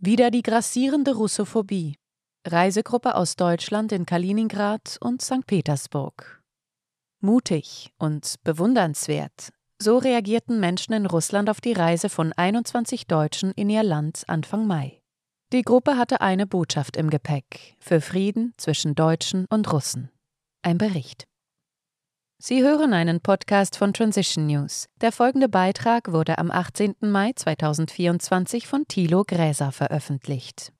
Wieder die grassierende Russophobie. Reisegruppe aus Deutschland in Kaliningrad und St. Petersburg. Mutig und bewundernswert. So reagierten Menschen in Russland auf die Reise von 21 Deutschen in ihr Land Anfang Mai. Die Gruppe hatte eine Botschaft im Gepäck: für Frieden zwischen Deutschen und Russen. Ein Bericht. Sie hören einen Podcast von Transition News. Der folgende Beitrag wurde am 18. Mai 2024 von Thilo Gräser veröffentlicht.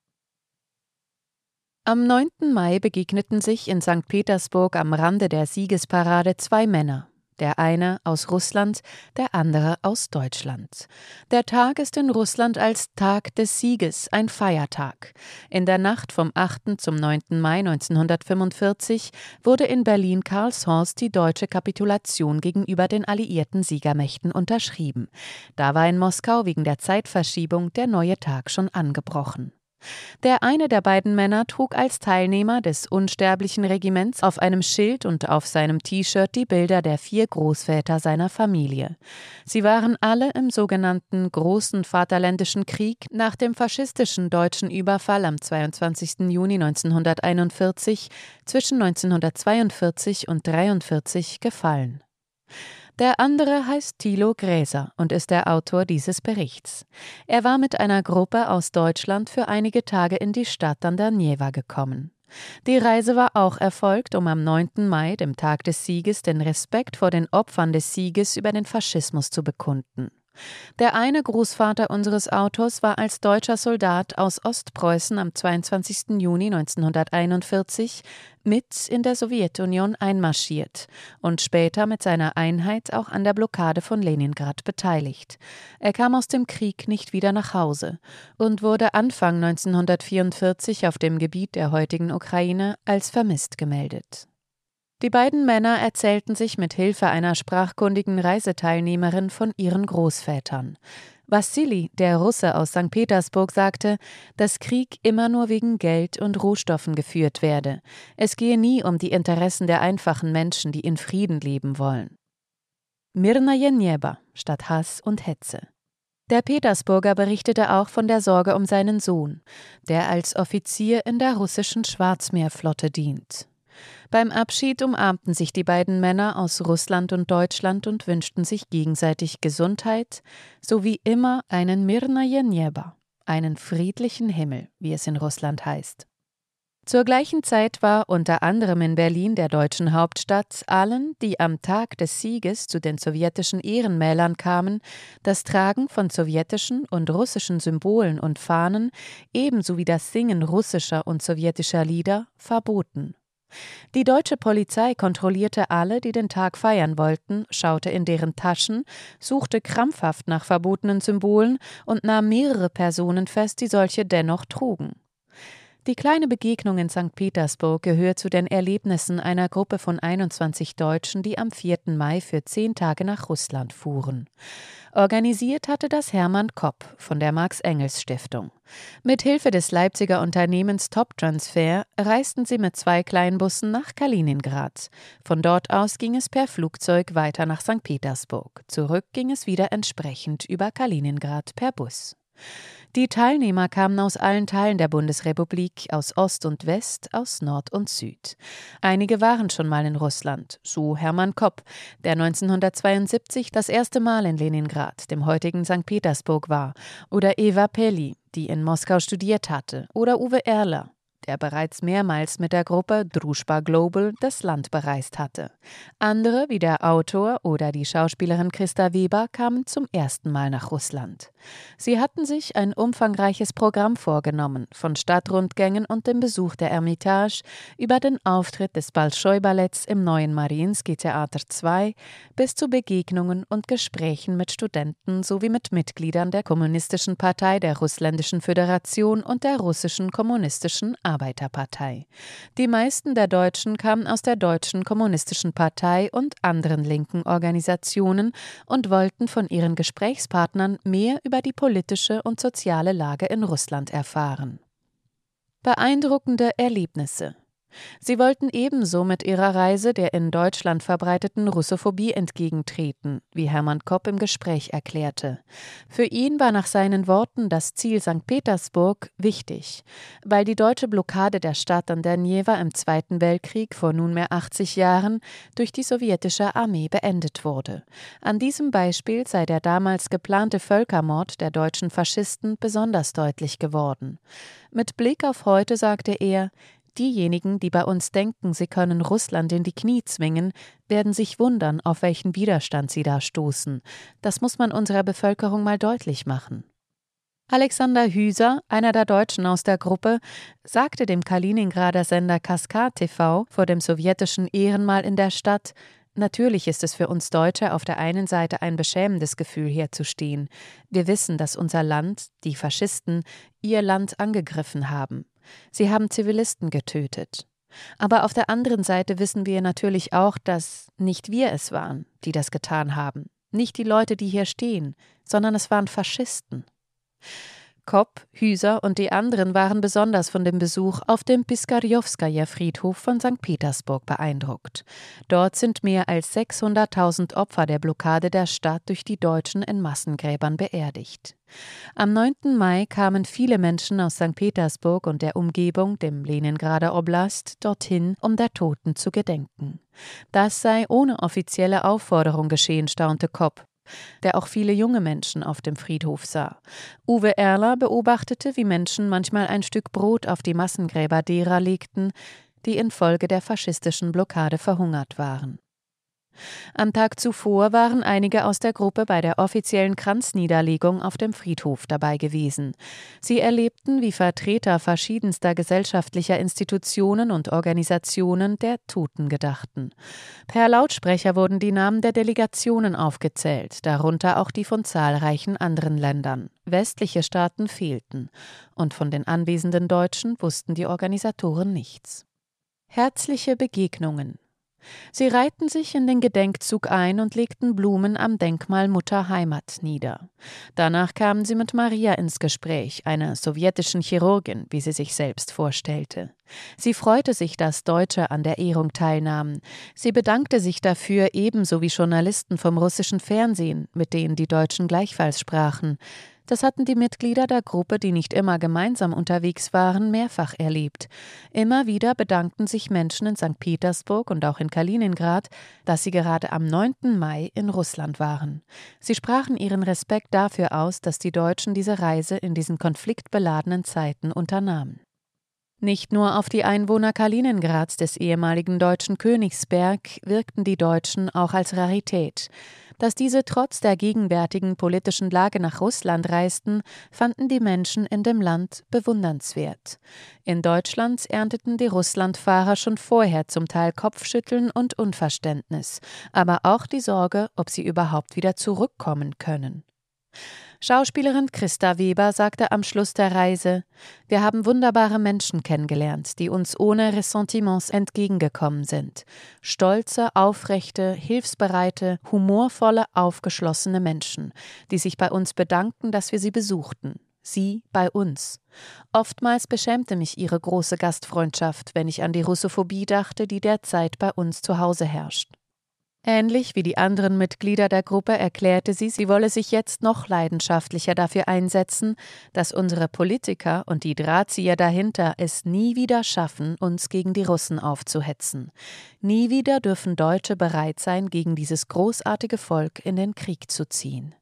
Am 9. Mai begegneten sich in St. Petersburg am Rande der Siegesparade zwei Männer. Der eine aus Russland, der andere aus Deutschland. Der Tag ist in Russland als Tag des Sieges, ein Feiertag. In der Nacht vom 8. zum 9. Mai 1945 wurde in Berlin-Karlshorst die deutsche Kapitulation gegenüber den alliierten Siegermächten unterschrieben. Da war in Moskau wegen der Zeitverschiebung der neue Tag schon angebrochen. Der eine der beiden Männer trug als Teilnehmer des unsterblichen Regiments auf einem Schild und auf seinem T-Shirt die Bilder der 4 Großväter seiner Familie. Sie waren alle im sogenannten Großen Vaterländischen Krieg nach dem faschistischen deutschen Überfall am 22. Juni 1941 zwischen 1942 und 1943 gefallen. Der andere heißt Thilo Gräser und ist der Autor dieses Berichts. Er war mit einer Gruppe aus Deutschland für einige Tage in die Stadt an der Neva gekommen. Die Reise war auch erfolgt, um am 9. Mai, dem Tag des Sieges, den Respekt vor den Opfern des Sieges über den Faschismus zu bekunden. Der eine Großvater unseres Autors war als deutscher Soldat aus Ostpreußen am 22. Juni 1941 mit in der Sowjetunion einmarschiert und später mit seiner Einheit auch an der Blockade von Leningrad beteiligt. Er kam aus dem Krieg nicht wieder nach Hause und wurde Anfang 1944 auf dem Gebiet der heutigen Ukraine als vermisst gemeldet. Die beiden Männer erzählten sich mit Hilfe einer sprachkundigen Reiseteilnehmerin von ihren Großvätern. Wassili, der Russe aus St. Petersburg, sagte, dass Krieg immer nur wegen Geld und Rohstoffen geführt werde. Es gehe nie um die Interessen der einfachen Menschen, die in Frieden leben wollen. Mirnaje Nieba statt Hass und Hetze. Der Petersburger berichtete auch von der Sorge um seinen Sohn, der als Offizier in der russischen Schwarzmeerflotte dient. Beim Abschied umarmten sich die beiden Männer aus Russland und Deutschland und wünschten sich gegenseitig Gesundheit sowie immer einen Mirnaje Nieba, einen friedlichen Himmel, wie es in Russland heißt. Zur gleichen Zeit war unter anderem in Berlin, der deutschen Hauptstadt, allen, die am Tag des Sieges zu den sowjetischen Ehrenmälern kamen, das Tragen von sowjetischen und russischen Symbolen und Fahnen, ebenso wie das Singen russischer und sowjetischer Lieder, verboten. Die deutsche Polizei kontrollierte alle, die den Tag feiern wollten, schaute in deren Taschen, suchte krampfhaft nach verbotenen Symbolen und nahm mehrere Personen fest, die solche dennoch trugen. Die kleine Begegnung in St. Petersburg gehört zu den Erlebnissen einer Gruppe von 21 Deutschen, die am 4. Mai für 10 Tage nach Russland fuhren. Organisiert hatte das Hermann Kopp von der Marx-Engels-Stiftung. Mit Hilfe des Leipziger Unternehmens Top Transfer reisten sie mit 2 Kleinbussen nach Kaliningrad. Von dort aus ging es per Flugzeug weiter nach St. Petersburg. Zurück ging es wieder entsprechend über Kaliningrad per Bus. Die Teilnehmer kamen aus allen Teilen der Bundesrepublik, aus Ost und West, aus Nord und Süd. Einige waren schon mal in Russland, so Hermann Kopp, der 1972 das erste Mal in Leningrad, dem heutigen St. Petersburg, war, oder Eva Pelli, die in Moskau studiert hatte, oder Uwe Erler, der bereits mehrmals mit der Gruppe Družba Global das Land bereist hatte. Andere, wie der Autor oder die Schauspielerin Christa Weber, kamen zum ersten Mal nach Russland. Sie hatten sich ein umfangreiches Programm vorgenommen, von Stadtrundgängen und dem Besuch der Ermitage über den Auftritt des Bolschoi-Balletts im neuen Mariinsky-Theater 2 bis zu Begegnungen und Gesprächen mit Studenten sowie mit Mitgliedern der Kommunistischen Partei der Russländischen Föderation und der Russischen Kommunistischen Arbeiterpartei. Die meisten der Deutschen kamen aus der Deutschen Kommunistischen Partei und anderen linken Organisationen und wollten von ihren Gesprächspartnern mehr über die politische und soziale Lage in Russland erfahren. Beeindruckende Erlebnisse. Sie wollten ebenso mit ihrer Reise der in Deutschland verbreiteten Russophobie entgegentreten, wie Hermann Kopp im Gespräch erklärte. Für ihn war nach seinen Worten das Ziel St. Petersburg wichtig, weil die deutsche Blockade der Stadt an der Newa im Zweiten Weltkrieg vor nunmehr 80 Jahren durch die sowjetische Armee beendet wurde. An diesem Beispiel sei der damals geplante Völkermord der deutschen Faschisten besonders deutlich geworden. Mit Blick auf heute sagte er: Diejenigen, die bei uns denken, sie können Russland in die Knie zwingen, werden sich wundern, auf welchen Widerstand sie da stoßen. Das muss man unserer Bevölkerung mal deutlich machen. Alexander Hüser, einer der Deutschen aus der Gruppe, sagte dem Kaliningrader Sender Kaskad TV vor dem sowjetischen Ehrenmal in der Stadt: Natürlich ist es für uns Deutsche auf der einen Seite ein beschämendes Gefühl, hier zu stehen. Wir wissen, dass unser Land, die Faschisten, ihr Land angegriffen haben. Sie haben Zivilisten getötet. Aber auf der anderen Seite wissen wir natürlich auch, dass nicht wir es waren, die das getan haben. Nicht die Leute, die hier stehen, sondern es waren Faschisten. Kopp, Hüser und die anderen waren besonders von dem Besuch auf dem Piskarjowskaja-Friedhof von St. Petersburg beeindruckt. Dort sind mehr als 600.000 Opfer der Blockade der Stadt durch die Deutschen in Massengräbern beerdigt. Am 9. Mai kamen viele Menschen aus St. Petersburg und der Umgebung, dem Leningrader Oblast, dorthin, um der Toten zu gedenken. Das sei ohne offizielle Aufforderung geschehen, staunte Kopp, der auch viele junge Menschen auf dem Friedhof sah. Uwe Erler beobachtete, wie Menschen manchmal ein Stück Brot auf die Massengräber derer legten, die infolge der faschistischen Blockade verhungert waren. Am Tag zuvor waren einige aus der Gruppe bei der offiziellen Kranzniederlegung auf dem Friedhof dabei gewesen. Sie erlebten, wie Vertreter verschiedenster gesellschaftlicher Institutionen und Organisationen der Toten gedachten. Per Lautsprecher wurden die Namen der Delegationen aufgezählt, darunter auch die von zahlreichen anderen Ländern. Westliche Staaten fehlten, und von den anwesenden Deutschen wussten die Organisatoren nichts. Herzliche Begegnungen. Sie reihten sich in den Gedenkzug ein und legten Blumen am Denkmal Mutter Heimat nieder. Danach kamen sie mit Maria ins Gespräch, einer sowjetischen Chirurgin, wie sie sich selbst vorstellte. Sie freute sich, dass Deutsche an der Ehrung teilnahmen. Sie bedankte sich dafür, ebenso wie Journalisten vom russischen Fernsehen, mit denen die Deutschen gleichfalls sprachen. Das hatten die Mitglieder der Gruppe, die nicht immer gemeinsam unterwegs waren, mehrfach erlebt. Immer wieder bedankten sich Menschen in St. Petersburg und auch in Kaliningrad, dass sie gerade am 9. Mai in Russland waren. Sie sprachen ihren Respekt dafür aus, dass die Deutschen diese Reise in diesen konfliktbeladenen Zeiten unternahmen. Nicht nur auf die Einwohner Kaliningrads des ehemaligen deutschen Königsberg wirkten die Deutschen auch als Rarität. Dass diese trotz der gegenwärtigen politischen Lage nach Russland reisten, fanden die Menschen in dem Land bewundernswert. In Deutschland ernteten die Russlandfahrer schon vorher zum Teil Kopfschütteln und Unverständnis, aber auch die Sorge, ob sie überhaupt wieder zurückkommen können. Schauspielerin Christa Weber sagte am Schluss der Reise: Wir haben wunderbare Menschen kennengelernt, die uns ohne Ressentiments entgegengekommen sind. Stolze, aufrechte, hilfsbereite, humorvolle, aufgeschlossene Menschen, die sich bei uns bedankten, dass wir sie besuchten. Sie bei uns. Oftmals beschämte mich ihre große Gastfreundschaft, wenn ich an die Russophobie dachte, die derzeit bei uns zu Hause herrscht. Ähnlich wie die anderen Mitglieder der Gruppe erklärte sie, sie wolle sich jetzt noch leidenschaftlicher dafür einsetzen, dass unsere Politiker und die Drahtzieher dahinter es nie wieder schaffen, uns gegen die Russen aufzuhetzen. Nie wieder dürfen Deutsche bereit sein, gegen dieses großartige Volk in den Krieg zu ziehen.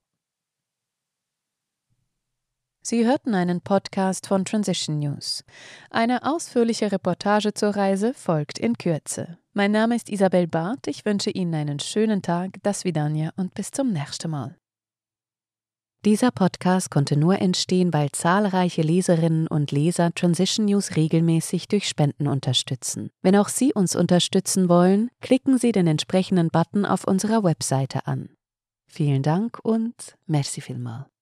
Sie hörten einen Podcast von Transition News. Eine ausführliche Reportage zur Reise folgt in Kürze. Mein Name ist Isabel Barth, ich wünsche Ihnen einen schönen Tag, das Svidania und bis zum nächsten Mal. Dieser Podcast konnte nur entstehen, weil zahlreiche Leserinnen und Leser Transition News regelmäßig durch Spenden unterstützen. Wenn auch Sie uns unterstützen wollen, klicken Sie den entsprechenden Button auf unserer Webseite an. Vielen Dank und merci vielmals.